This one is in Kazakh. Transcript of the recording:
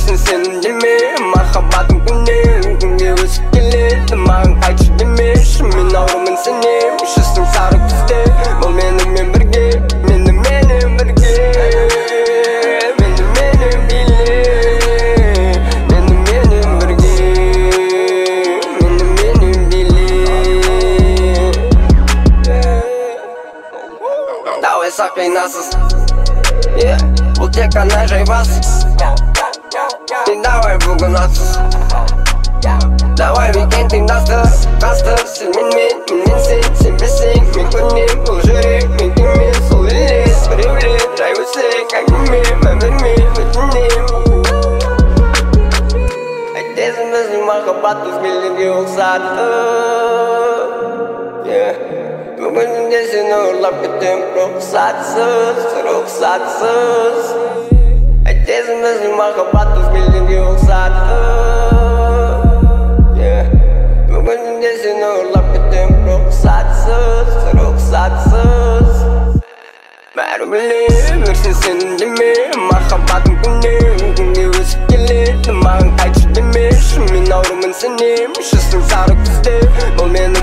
Өрсін сенің деме, махаббатым күнге өсіп келеді. Маған қайтшы демеші, мен аурумын сенем. Шыстың сары күзде, бұл менімен бірге, менімен бірге. Менімен биле, менімен бірге, менімен биле. Давай сақинасыз, бұл тек қана жайбасыз. И давай бүгін атсыз, давай weekend тыңдастыр. Сен мен сен білсең. Мен көнем бұл жүрек, мен күймен сол елес. Біреулер жай өсек, әңгіме өмірме өтінем. Айтесің біздің махаббат өзгелерге ұқсатты. Бүгін де сені ұрлап кетем рұқсатсыз. Айтесің біздің махаббат өзгелерге ұқсатты. Бүгін де сені ұрлап кетем рұқсатсыз. Бәрі білем, өрсін сенің деме, махаббатым күнге өсіп келеді. Маған қайтшы демеші, мен аурумын сенем. Шыстың сары күзде, бұл мені